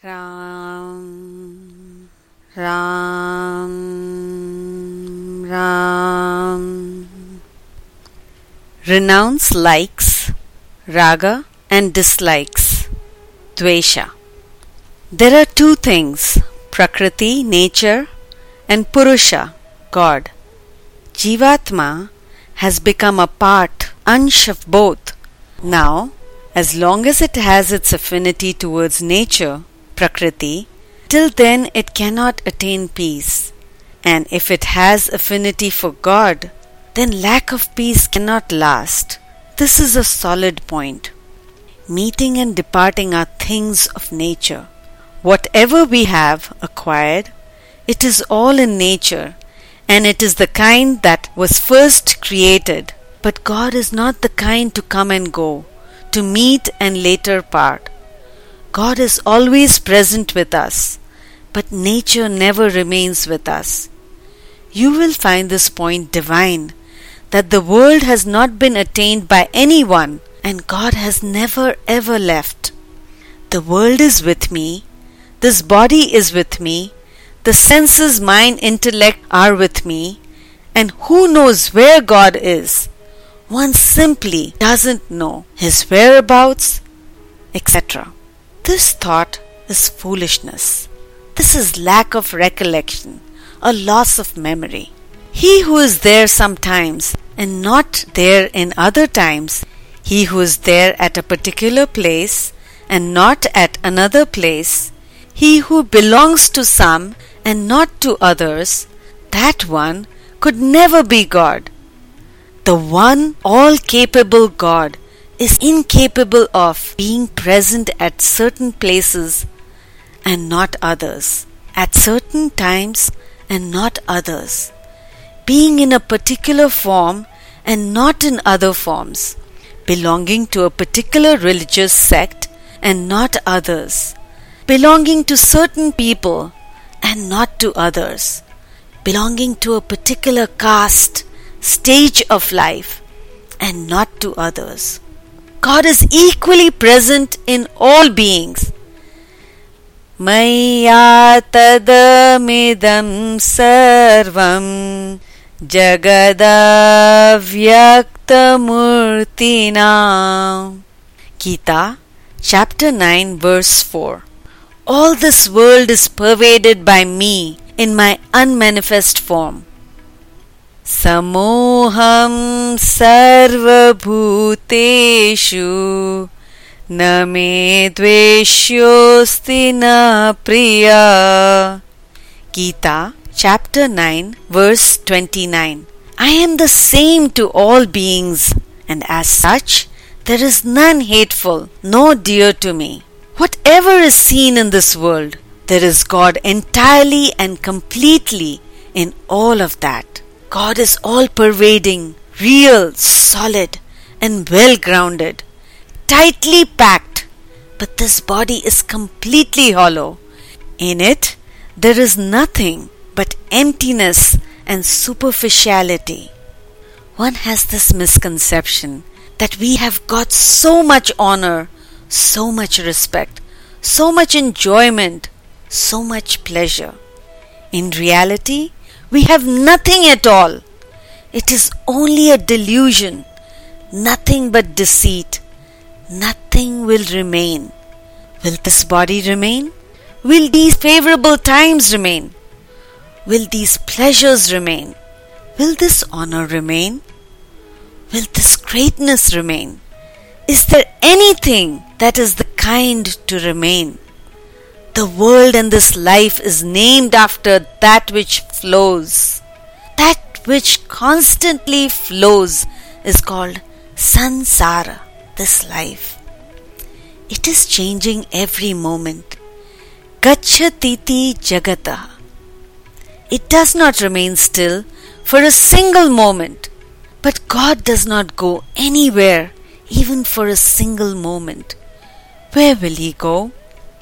Ram, Ram, Ram. Renounce likes, raga, and dislikes, dvesha. There are two things, Prakriti, nature, and Purusha, God. Jivatma has become a part, ansh of both. Now, as long as it has its affinity towards nature, Prakriti, till then it cannot attain peace. And if it has affinity for God, then lack of peace cannot last. This is a solid point. Meeting and departing are things of nature. Whatever we have acquired, it is all in nature, and it is the kind that was first created. But God is not the kind to come and go, to meet and later part. God is always present with us, but nature never remains with us. You will find this point divine, that the world has not been attained by anyone, and God has never ever left. The world is with me, this body is with me, the senses, mind, intellect are with me, and who knows where God is? One simply doesn't know His whereabouts, etc. This thought is foolishness. This is lack of recollection, a loss of memory. He who is there sometimes and not there in other times, he who is there at a particular place and not at another place, he who belongs to some and not to others, that one could never be God. The one all-capable God is incapable of being present at certain places and not others, at certain times and not others, being in a particular form and not in other forms, belonging to a particular religious sect and not others, belonging to certain people and not to others, belonging to a particular caste, stage of life and not to others. God is equally present in all beings. Maya tadamidam sarvam jagadavyaktamurtina. Gita, chapter 9, verse 4. All this world is pervaded by me in my unmanifest form. Samoham sarvabhuteshu na me dveshyosti na priya. Gita, chapter 9, verse 29. I am the same to all beings, and as such, there is none hateful, nor dear to me. Whatever is seen in this world, there is God entirely and completely in all of that. God is all-pervading, real, solid, and well-grounded, tightly packed, but this body is completely hollow. In it, there is nothing but emptiness and superficiality. One has this misconception that we have got so much honor, so much respect, so much enjoyment, so much pleasure. In reality, we have nothing at all. It is only a delusion, nothing but deceit. Nothing will remain. Will this body remain? Will these favorable times remain? Will these pleasures remain? Will this honor remain? Will this greatness remain? Is there anything that is the kind to remain? The world and this life is named after that which flows. That which constantly flows is called sansara, this life. It is changing every moment. Gachatiti jagata. It does not remain still for a single moment. But God does not go anywhere, even for a single moment. Where will He go?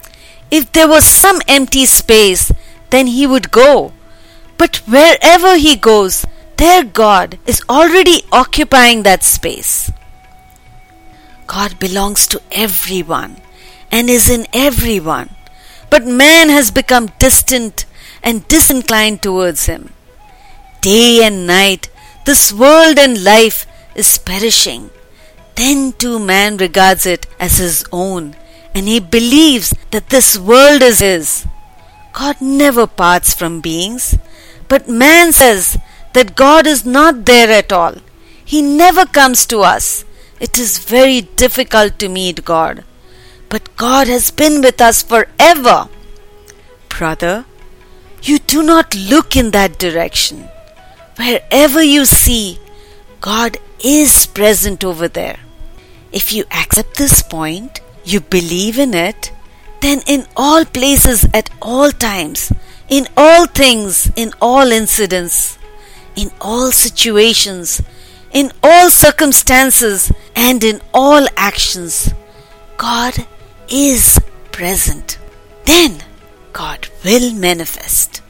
If there was some empty space, then He would go. But wherever He goes, there God is already occupying that space. God belongs to everyone and is in everyone. but man has become distant and disinclined towards him. Day and night, this world and life is perishing. Then too man regards it as his own, and he believes that this world is his. God never parts from beings, but man says that God is not there at all. He never comes to us. It is very difficult to meet God. But God has been with us forever. Brother, you do not look in that direction. Wherever you see, God is present over there. If you accept this point, you believe in it, then in all places, at all times, in all things, in all incidents, in all situations, in all circumstances, and in all actions, God is present. Then God will manifest.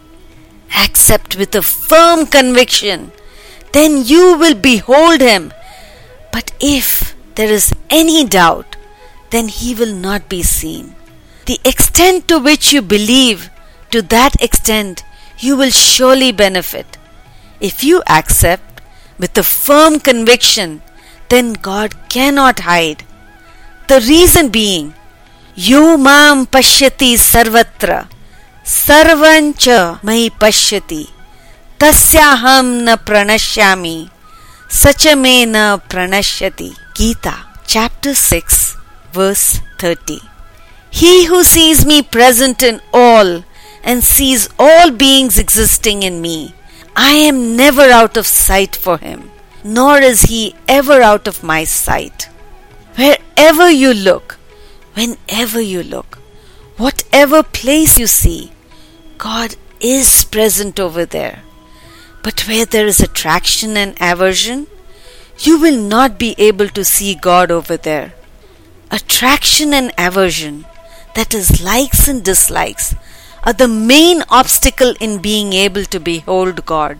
Accept with a firm conviction, then you will behold Him. But if there is any doubt, then He will not be seen. The extent to which you believe, to that extent you will surely benefit. If you accept with a firm conviction, then God cannot hide. The reason being, Yo mam pashyati sarvatra, sarvancha mai pashyati, tasyaham na pranashyami, sachame na pranashyati. Gita, chapter 6, verse 30. He who sees me present in all and sees all beings existing in me, I am never out of sight for him, nor is he ever out of my sight. Wherever you look, whenever you look, whatever place you see, God is present over there. But where there is attraction and aversion, you will not be able to see God over there. Attraction and aversion, that is likes and dislikes, are the main obstacle in being able to behold God.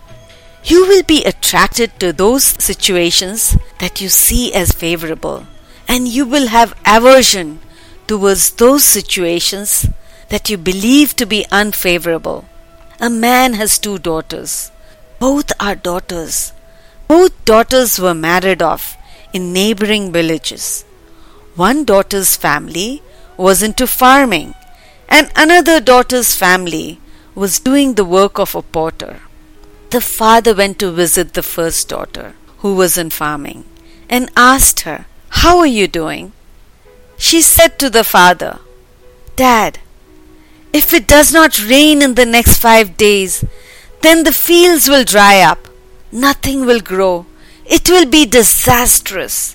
You will be attracted to those situations that you see as favorable, and you will have aversion towards those situations that you believe to be unfavorable. A man has 2 daughters. Both are daughters. Both daughters were married off in neighboring villages. One daughter's family was into farming, and another daughter's family was doing the work of a potter. The father went to visit the first daughter, who was in farming, and asked her, "How are you doing?" She said to the father, "Dad, if it does not rain in the next 5 days, then the fields will dry up. Nothing will grow. It will be disastrous."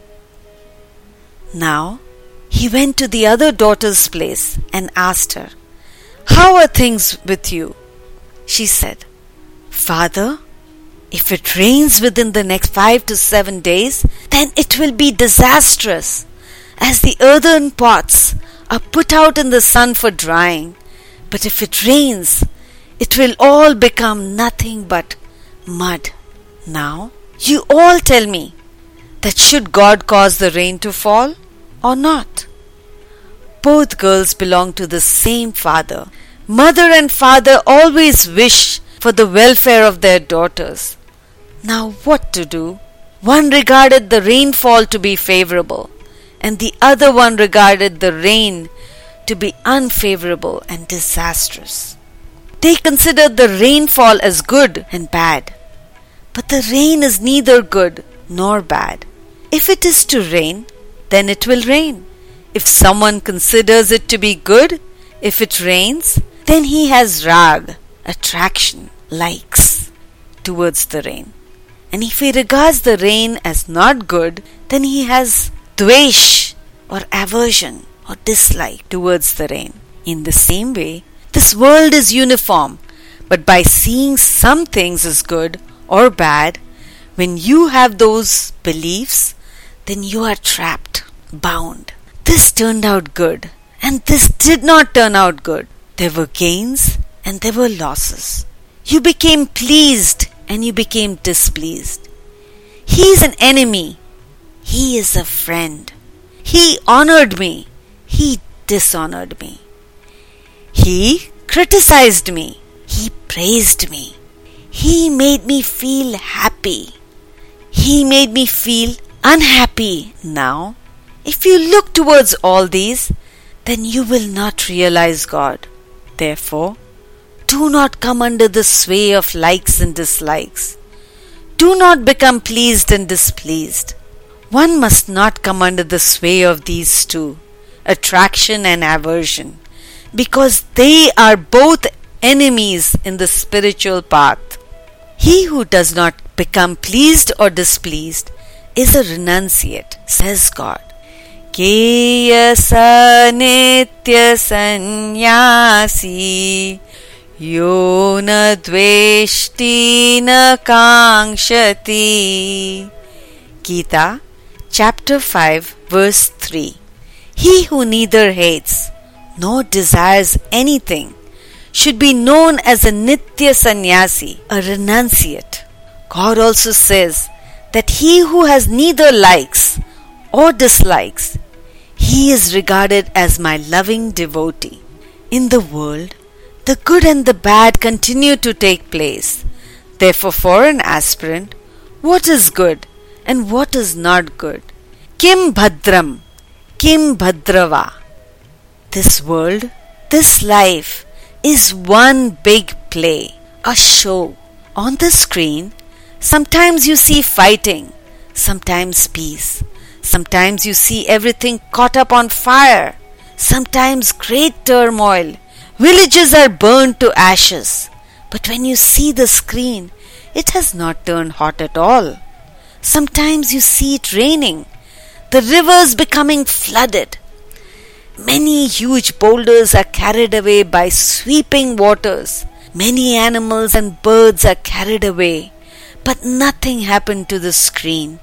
Now, he went to the other daughter's place and asked her, "How are things with you?" She said, "Father, if it rains within the next 5 to 7 days, then it will be disastrous, as the earthen pots are put out in the sun for drying. But if it rains, it will all become nothing but mud. Now, you all tell me that should God cause the rain to fall or not?" Both girls belong to the same father. Mother and father always wish for the welfare of their daughters. Now what to do? One regarded the rainfall to be favorable, and the other one regarded the rain to be unfavorable and disastrous. They considered the rainfall as good and bad. But the rain is neither good nor bad. If it is to rain, then it will rain. If someone considers it to be good, if it rains, then he has rag, attraction, likes towards the rain. And if he regards the rain as not good, then he has dvesh or aversion or dislike towards the rain. In the same way, this world is uniform, but by seeing some things as good or bad, when you have those beliefs, then you are trapped, bound. This turned out good, and this did not turn out good. There were gains and there were losses. You became pleased and you became displeased. He is an enemy. He is a friend. He honored me. He dishonored me. He criticized me. He praised me. He made me feel happy. He made me feel unhappy. Now, if you look towards all these, then you will not realize God. Therefore, do not come under the sway of likes and dislikes. Do not become pleased and displeased. One must not come under the sway of these two, attraction and aversion, because they are both enemies in the spiritual path. He who does not become pleased or displeased is a renunciate, says God. Keyasa nitya sanyasi yo na dveshti na kangshati. Gita, chapter 5, verse 3. He who neither hates nor desires anything should be known as a nitya sannyasi, a renunciate. God also says that he who has neither likes or dislikes, he is regarded as my loving devotee. In the world, the good and the bad continue to take place. Therefore, for an aspirant, what is good and what is not good? Kim bhadram, kim bhadrava. This world, this life is one big play, a show. On the screen, sometimes you see fighting, sometimes peace. Sometimes you see everything caught up on fire, sometimes great turmoil. Villages are burned to ashes. But when you see the screen, it has not turned hot at all. Sometimes you see it raining, the rivers becoming flooded. Many huge boulders are carried away by sweeping waters. Many animals and birds are carried away. But nothing happened to the screen.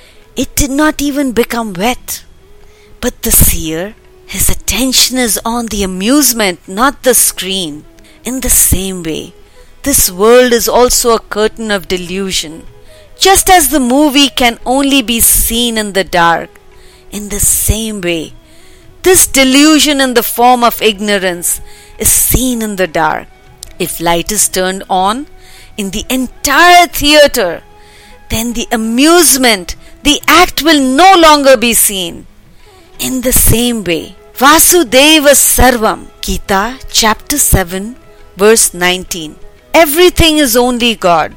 It did not even become wet. But the seer, his attention is on the amusement, not the screen. In the same way, this world is also a curtain of delusion. Just as the movie can only be seen in the dark, in the same way, this delusion in the form of ignorance is seen in the dark. If light is turned on in the entire theater, then the amusement, the act will no longer be seen. In the same way, Vasudeva Sarvam, Gita chapter 7, verse 19. Everything is only God.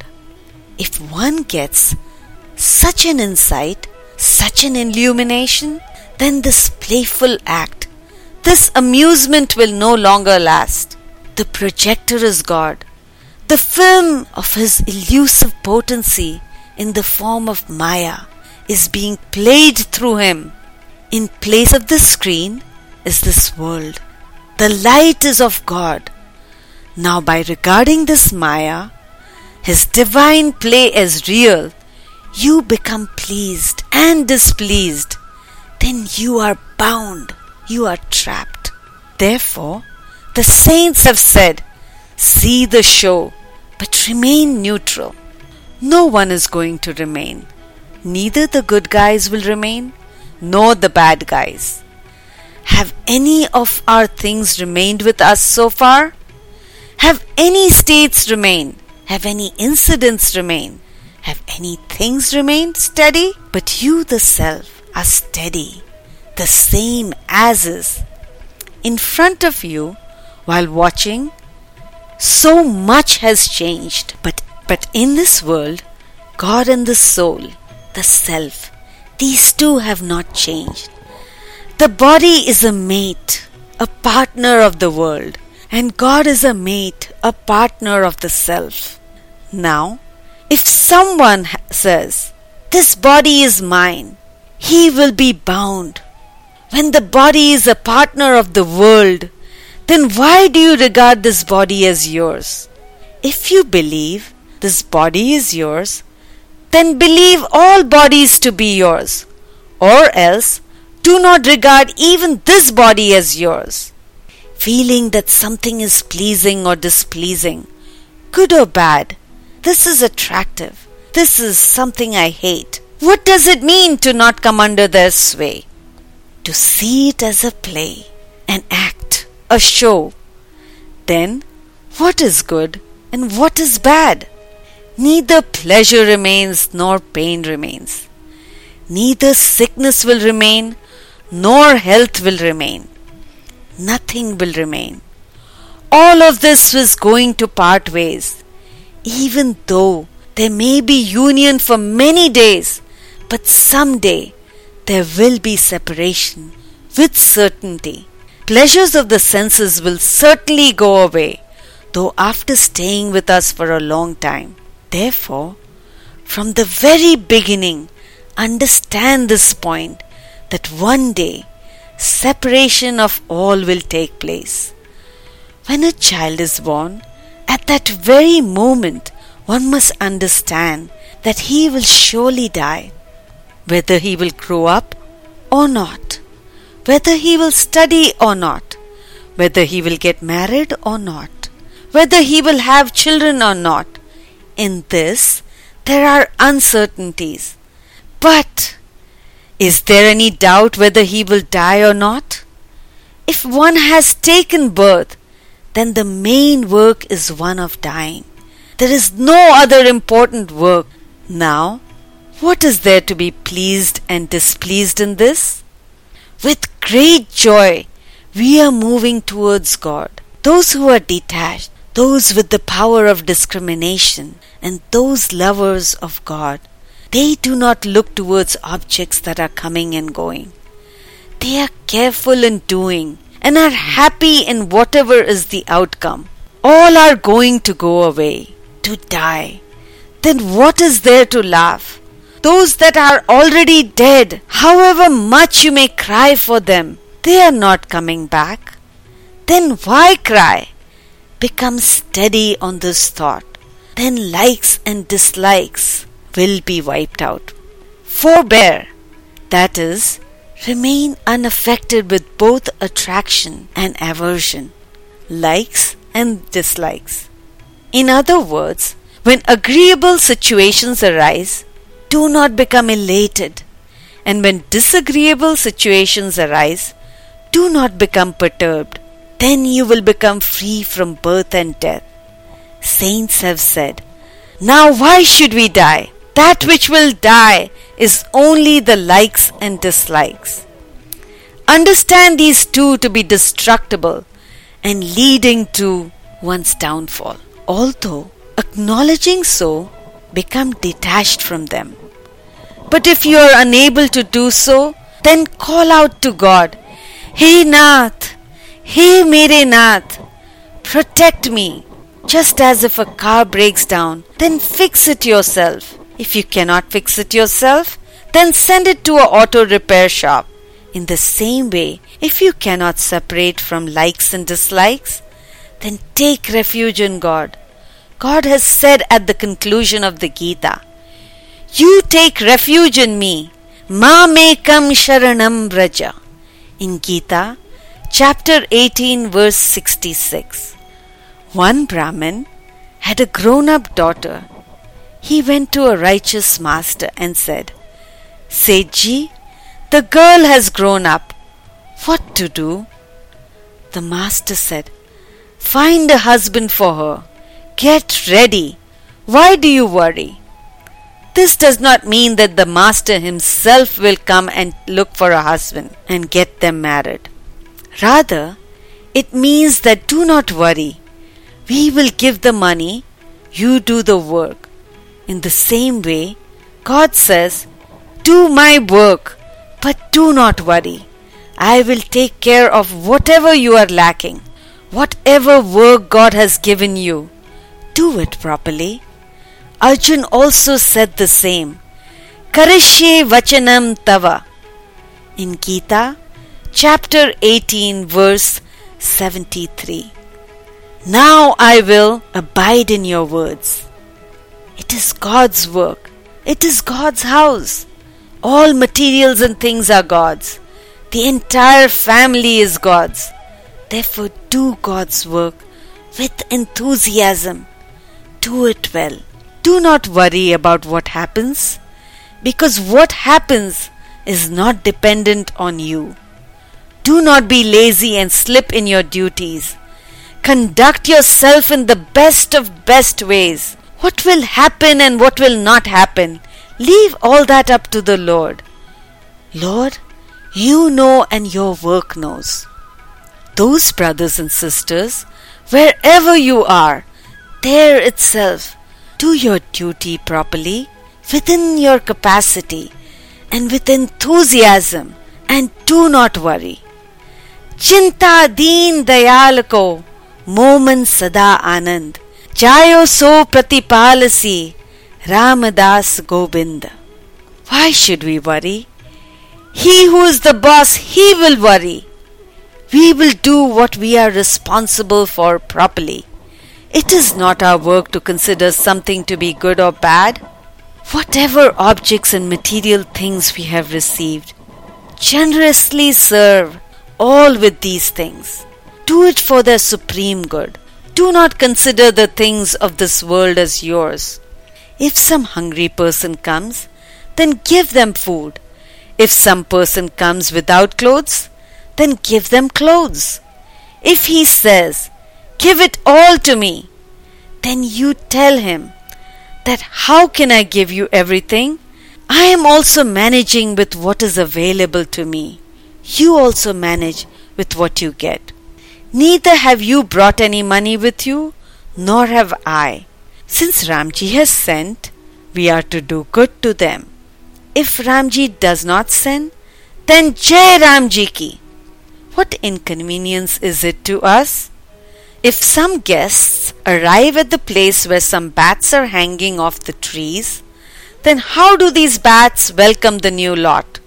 If one gets such an insight, such an illumination, then this playful act, this amusement will no longer last. The projector is God. The film of his elusive potency in the form of Maya is being played through him. In place of the screen is this world. The light is of God. Now by regarding this Maya, his divine play as real, you become pleased and displeased. Then you are bound, you are trapped. Therefore, the saints have said, see the show, but remain neutral. No one is going to remain. Neither the good guys will remain, nor the bad guys. Have any of our things remained with us so far? Have any states remained? Have any incidents remained? Have any things remained steady? But you, the self, are steady, the same as is. In front of you, while watching, so much has changed. But in this world, God and the soul, the self, these two have not changed. The body is a mate, a partner of the world, and God is a mate, a partner of the self. Now, if someone says, this body is mine, he will be bound. When the body is a partner of the world, then why do you regard this body as yours? If you believe this body is yours, then believe all bodies to be yours, or else do not regard even this body as yours. Feeling that something is pleasing or displeasing, good or bad, this is attractive, this is something I hate. What does it mean to not come under their sway? To see it as a play, an act, a show, Then, what is good and what is bad? Neither pleasure remains nor pain remains. Neither sickness will remain nor health will remain. Nothing will remain. All of this was going to part ways, even though there may be union for many days, but someday there will be separation with certainty. Pleasures of the senses will certainly go away, though after staying with us for a long time. Therefore, from the very beginning, understand this point that one day separation of all will take place. When a child is born, at that very moment one must understand that he will surely die, whether he will grow up or not, whether he will study or not, whether he will get married or not, whether he will have children or not. In this there are uncertainties. But is there any doubt whether he will die or not? If one has taken birth, then the main work is one of dying. There is no other important work. Now, what is there to be pleased and displeased in this? With great joy, we are moving towards God. Those who are detached, those with the power of discrimination, and those lovers of God, they do not look towards objects that are coming and going. They are careful in doing and are happy in whatever is the outcome. All are going to go away, to die. Then what is there to laugh? Those that are already dead, however much you may cry for them, they are not coming back. Then why cry? Become steady on this thought. Then likes and dislikes will be wiped out. Forbear, that is, remain unaffected with both attraction and aversion, likes and dislikes. In other words, when agreeable situations arise, do not become elated, and when disagreeable situations arise, do not become perturbed. Then you will become free from birth and death. Saints have said, "Now why should we die? That which will die is only the likes and dislikes." Understand these two to be destructible and leading to one's downfall. Although acknowledging so, become detached from them. But if you are unable to do so, then call out to God, "Hey Nath, hey Mere Nath, protect me." Just as if a car breaks down, then fix it yourself. If you cannot fix it yourself, then send it to an auto repair shop. In the same way, if you cannot separate from likes and dislikes, then take refuge in God. God has said at the conclusion of the Gita, "You take refuge in me, ma mekam sharanam vraja." In Gita, chapter 18, verse 66. One Brahmin had a grown-up daughter. He went to a righteous master and said, "Sejji, the girl has grown up. What to do?" The master said, "Find a husband for her. Get ready. Why do you worry?" This does not mean that the master himself will come and look for a husband and get them married. Rather, it means that do not worry. We will give the money, you do the work. In the same way, God says, "Do my work, but do not worry. I will take care of whatever you are lacking. Whatever work God has given you, do it properly." Arjun also said the same. "Karishye vachanam tava." In Gita, chapter 18, verse 73. Now I will abide in your words. It is God's work. It is God's house. All materials and things are God's. The entire family is God's. Therefore do God's work with enthusiasm. Do it well. Do not worry about what happens, because what happens is not dependent on you. Do not be lazy and slip in your duties. Conduct yourself in the best of best ways. What will happen and what will not happen, leave all that up to the Lord. Lord, you know and your work knows. Those brothers and sisters, wherever you are, there itself, do your duty properly, within your capacity, and with enthusiasm, and do not worry. Chinta deen dayal ko, moman sada anand, jayo so pratipalasi, Ramadas Gobind. Why should we worry? He who is the boss, he will worry. We will do what we are responsible for properly. It is not our work to consider something to be good or bad. Whatever objects and material things we have received, generously serve all with these things. Do it for their supreme good. Do not consider the things of this world as yours. If some hungry person comes, then give them food. If some person comes without clothes, then give them clothes. If he says, "Give it all to me," then you tell him that how can I give you everything? I am also managing with what is available to me. You also manage with what you get. Neither have you brought any money with you, nor have I. Since Ramji has sent, we are to do good to them. If Ramji does not send, then Jai Ramji ki. What inconvenience is it to us? If some guests arrive at the place where some bats are hanging off the trees, then how do these bats welcome the new lot?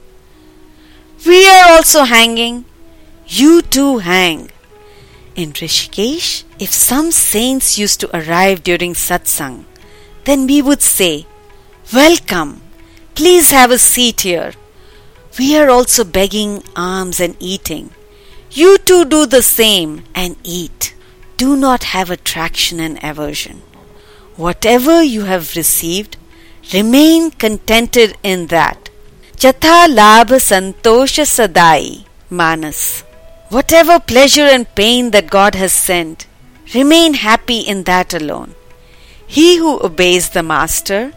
We are also hanging. You too hang. In Rishikesh, if some saints used to arrive during satsang, then we would say, "Welcome. Please have a seat here. We are also begging alms and eating. You too do the same and eat." Do not have attraction and aversion. Whatever you have received, remain contented in that. Jatha labha santosha sadai, Manas. Whatever pleasure and pain that God has sent, remain happy in that alone. He who obeys the Master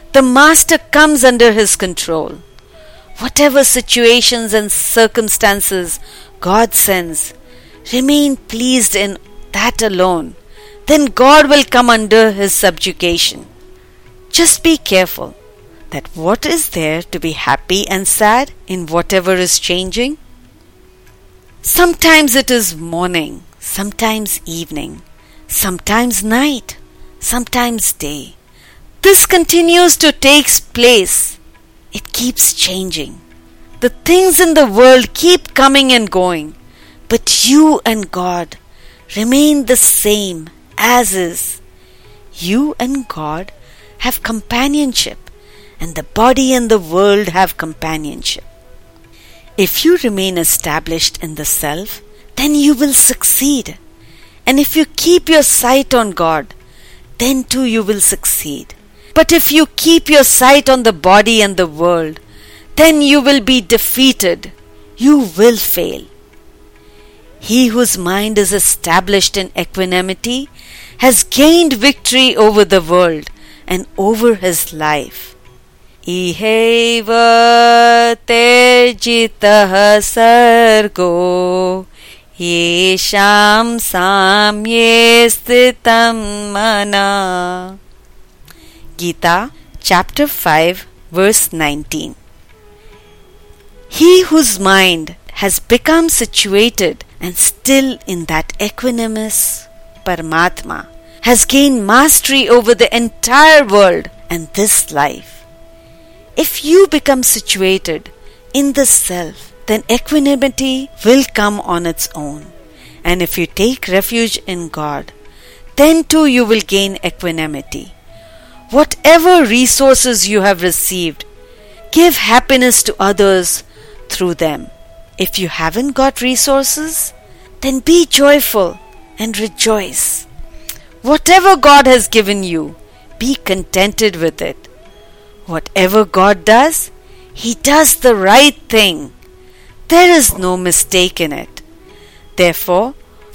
comes under his control. Whatever situations and circumstances God sends, remain pleased in that alone. Then God will come under his subjugation. Just be careful that what is there to be happy and sad in whatever is changing? Sometimes it is morning, sometimes evening, sometimes night, sometimes day. This continues to take place. It keeps changing. The things in the world keep coming and going, but you and God remain the same as is. You and God have companionship, and the body and the world have companionship. If you remain established in the self, then you will succeed. And if you keep your sight on God, then too you will succeed. But if you keep your sight on the body and the world, then you will be defeated. You will fail. He whose mind is established in equanimity has gained victory over the world and over his life. Iheva terjitah sargo yesham samye sthitam mana. Gita, chapter 5, verse 19. He whose mind has become situated and still in that equanimous Paramatma has gained mastery over the entire world and this life. If you become situated in the self, then equanimity will come on its own. And if you take refuge in God, then too you will gain equanimity. Whatever resources you have received, give happiness to others through them. If you haven't got resources, then be joyful and rejoice. Whatever God has given you, be contented with it. Whatever God does, He does the right thing. There is no mistake in it. Therefore,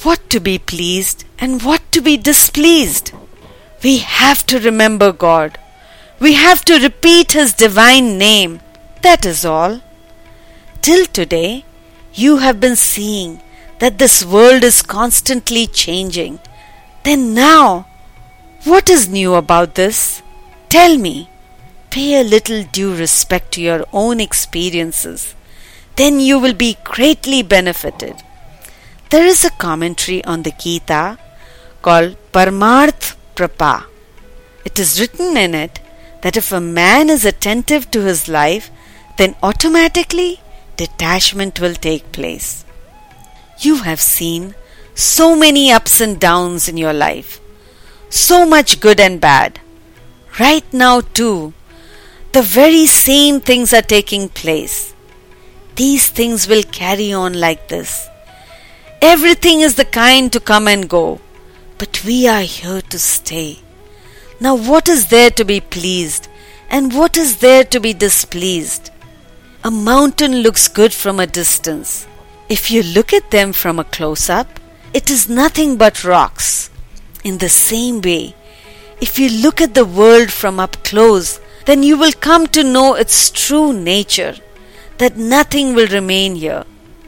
what to be pleased and what to be displeased. We have to remember God. We have to repeat His divine name. That is all. Till today, you have been seeing that this world is constantly changing. Then now, what is new about this? Tell me. Pay a little due respect to your own experiences. Then you will be greatly benefited. There is a commentary on the Gita called Paramarth Prapa. It is written in it that if a man is attentive to his life, then automatically detachment will take place. You have seen so many ups and downs in your life, so much good and bad. Right now too, the very same things are taking place. These things will carry on like this. Everything is the kind to come and go, but we are here to stay. Now what is there to be pleased and what is there to be displeased? A mountain looks good from a distance. If you look at them from a close-up, it is nothing but rocks. In the same way, if you look at the world from up close, then you will come to know its true nature, that nothing will remain here.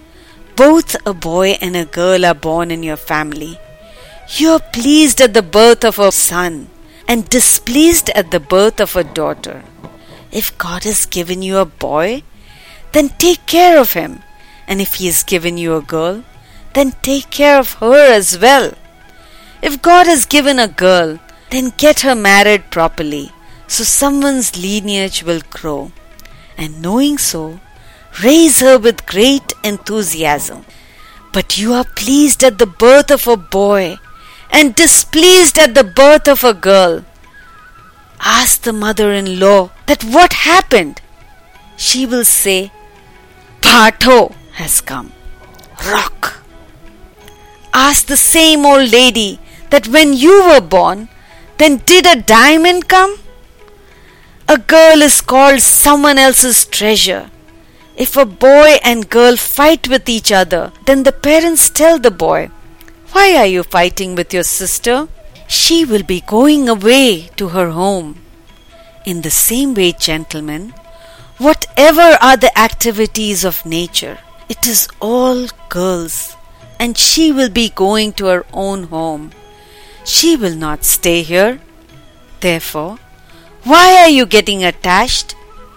Both a boy and a girl are born in your family. You are pleased at the birth of a son and displeased at the birth of a daughter. If God has given you a boy, then take care of him. And if He has given you a girl, then take care of her as well. If God has given a girl, then get her married properly, so someone's lineage will grow. And knowing so, raise her with great enthusiasm. But you are pleased at the birth of a boy and displeased at the birth of a girl. Ask the mother-in-law that what happened. She will say, Bhato has come. Rock. Ask the same old lady that when you were born, then did a diamond come? A girl is called someone else's treasure. If a boy and girl fight with each other, then the parents tell the boy, why are you fighting with your sister? She will be going away to her home. In the same way, gentlemen, whatever are the activities of nature, it is all girls, and she will be going to her own home. She will not stay here. Therefore, why are you getting attached?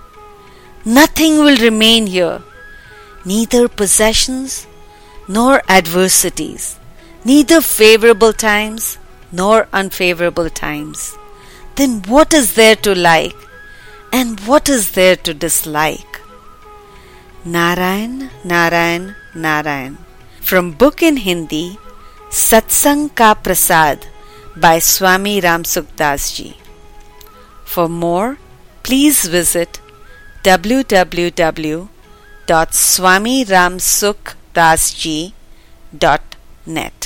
Nothing will remain here, neither possessions nor adversities, neither favorable times nor unfavorable times. Then what is there to like and what is there to dislike? Narayan, Narayan, Narayan. From book in Hindi, Satsang Ka Prasad by Swami Ramsukdas Ji. For more, please visit www.swamiramsukdasji.net.